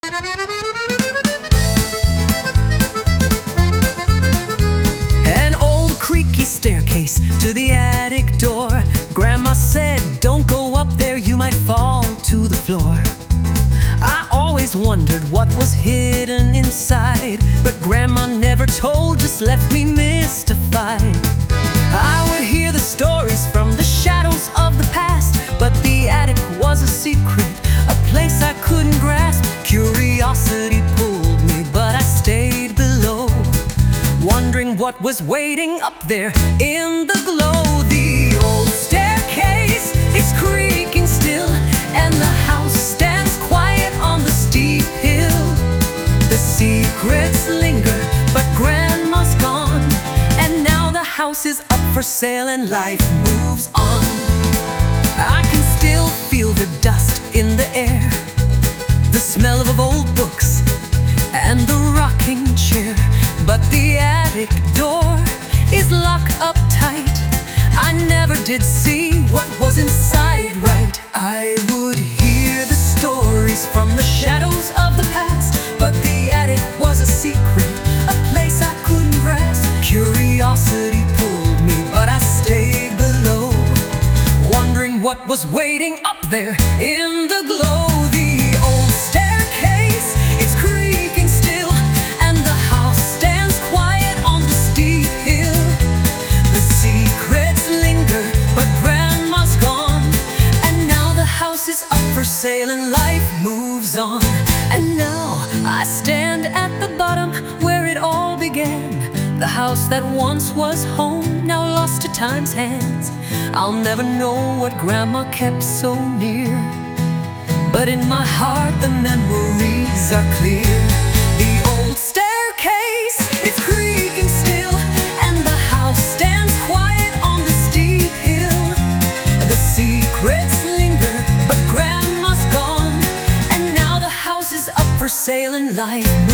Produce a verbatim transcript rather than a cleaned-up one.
An old creaky staircase to the attic door. Grandma said, don't go up there, you might fall to the floor. I always wondered what was hidden inside, but Grandma never told, just left me mystified. I would hear the stories from the shadows of the past, but the attic was a secret, a place I couldn't grasp. Curiosity pulled me, but I stayed below, wondering what was waiting up there in the glow. The old staircase is creaking still, and the house stands quiet on the steep hill. The secrets linger, but Grandma's gone, and now the house is up for sale and life moves on. I can still feel the dust in the air, the smell of old books and the rocking chair, but the attic door is locked up tight. I never did see what was inside right. I would hear the stories from the shadows of the past, but the attic was a secret, a place I couldn't grasp. Curiosity pulled me, but I stayed below, wondering what was waiting up there in the glow. The old staircase, it's creaking still, and the house stands quiet on the steep hill. The secrets linger, but Grandma's gone, and now the house is up for sale and life moves on. And now I stand at the bottom where it all began, the house that once was home, now lost to time's hands. I'll never know what Grandma kept so near, but in my heart the memories are clear. The old staircase, it's creaking still, and the house stands quiet on the steep hill. The secrets linger, but Grandma's gone, and now the house is up for sale and life